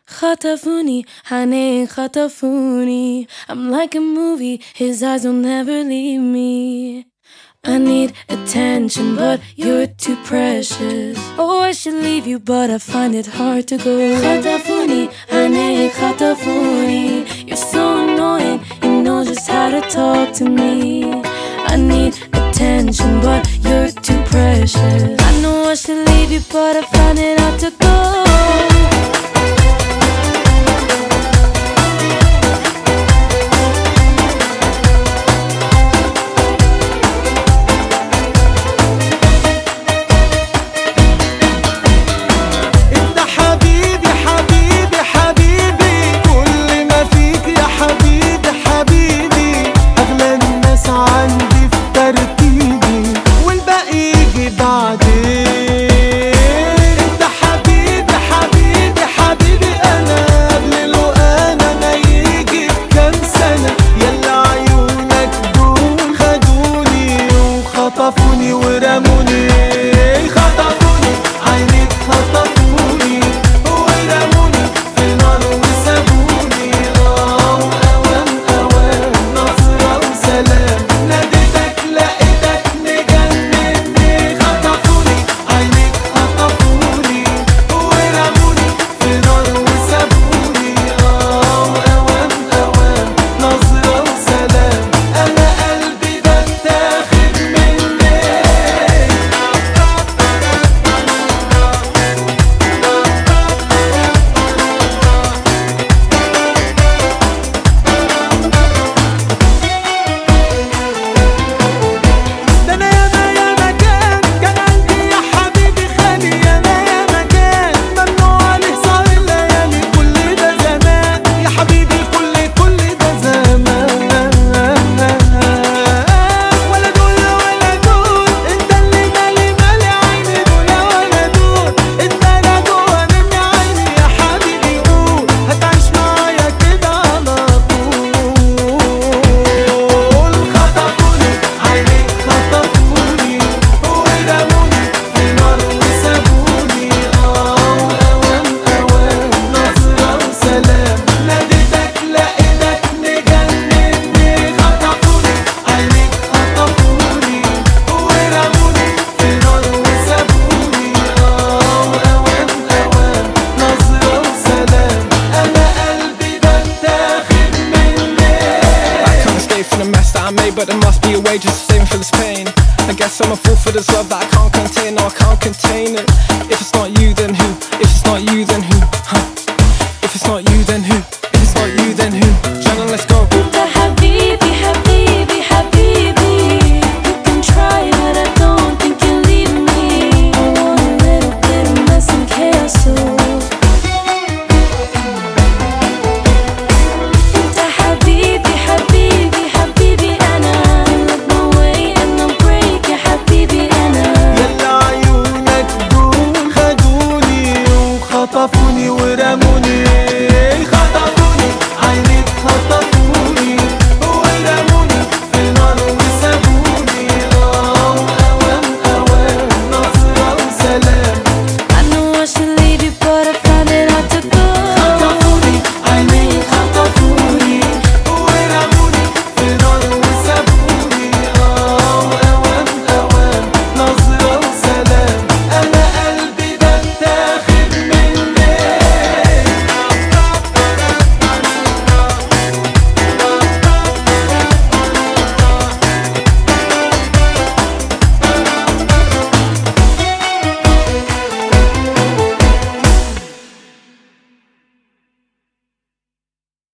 خطفوني عينيك خطفوني. I'm like a movie, his eyes will never leave me. I need attention, but you're too precious. Oh, I should leave you, but I find it hard to go. خطفوني عينيك خطفوني. You're so annoying, you know just how to talk to me. I need attention, but you're too precious. I know I should leave you, but I find it hard to go. خطفوني ورموني خطفوني عينيك خطفوني ورموني في نار وسابوني. اوان اوان نصرة وسلام ناديتك لقيتك مجنني. خطفوني عينيك خطفوني ورموني في نار وسابوني. اوان اوان نصرة وسلام انا قلبي ده اتاخد مني. ده انا يا مكان كان قلبي يا حبيبي خالي. انا يا مكان ممنوع عليه سهر الليالي. كل ده زمان يا حبيبي كل ده زمان. ولا دول ولا دول انت اللي مالي عيني. دول ولا دول انت لا جوا مني عيني. يا حبيبي قول هتعيش معايا كده على طول. خطفوني عينيك خطفوني ورموني في نار وسابوني. اوان اوان نصرة وسلام ناديتك لقيتك مجنني. خطفوني عينيك خطفوني ورموني في نار وسابوني. اوان اوان نصرة وسلام انا قلبي ده اتاخد مني. I can't escape from the mess that I made, but there must be a way just to save me from this pain. I guess I'm a fool for this love that I can't contain. No, I can't contain it. If it's not you, then who? If it's not you, then who? Huh? If it's not you, then who? If it's not you, then who? Shannon, let's go. انت حبيبي حبيبي حبيبي. You can try but I don't think you'll leave me. I want a little bit of mess and chaos too. انت حبيبي حبيبي حبيبي انا. I love my way and no break يا حبيبي انا. يلا عيونك دول خدوني وخطفوني ورموني.